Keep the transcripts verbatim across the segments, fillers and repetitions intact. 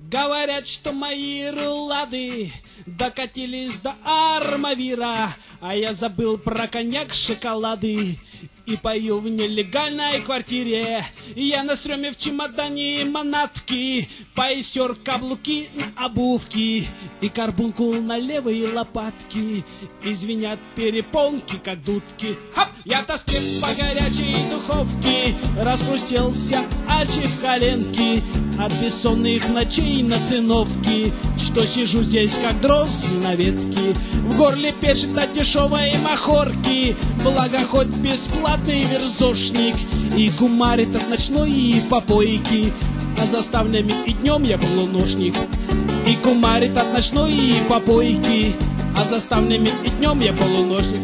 Говорят, что мои рулады докатились до Армавира, а я забыл про коньяк, шоколады и пою в нелегальной квартире. Я на стреме в чемодане манатки, поистер каблуки на обувки и карбункул на левые лопатки. И звенят перепонки, как дудки. Хоп! Я в тоске по горячей духовке распустился альчик коленки от бессонных ночей на циновке, что сижу здесь, как дрозд на ветке. В горле пешит от дешевой махорки, благо хоть бесплатный верзошник, и кумарит от ночной и попойки, а заставлями и днем я полуношник. И кумарит от ночной и попойки, а заставлями и днем я полуношник.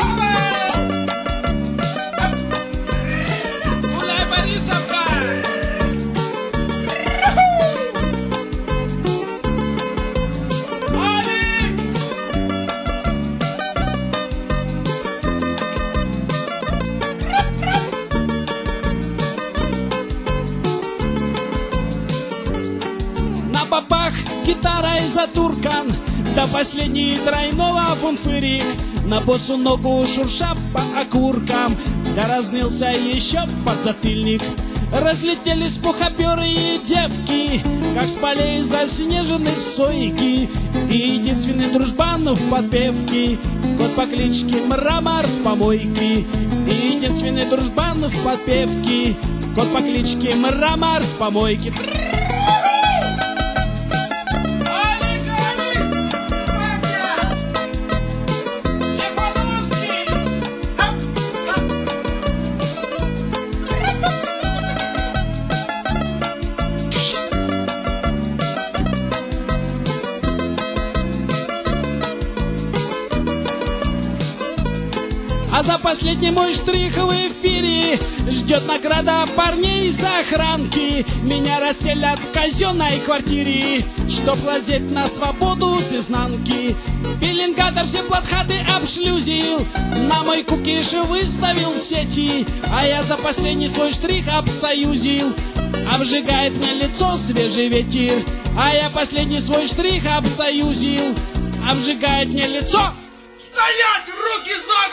Гуляй, Борисовка! Бабах, гитара и затуркан, до последней тройного фунфырик, на босу ногу шурша по окуркам, да разнылся еще подзатыльник. Разлетелись пухоперые девки, как с полей заснеженных сойки, и единственный дружбан в подпевке, кот по кличке Мрамор с помойки. И единственный дружбан в подпевке, кот по кличке Мрамор с помойки. А за последний мой штрих в эфире ждет награда парней из охранки. Меня расстелят в казенной квартире, чтоб лазеть на свободу с изнанки. Пеленгатор все платхаты обшлюзил, на мой кукиш выставил сети, а я за последний свой штрих обсоюзил. Обжигает мне лицо свежий ветер, а я последний свой штрих обсоюзил. Обжигает мне лицо. Стоять! Руки за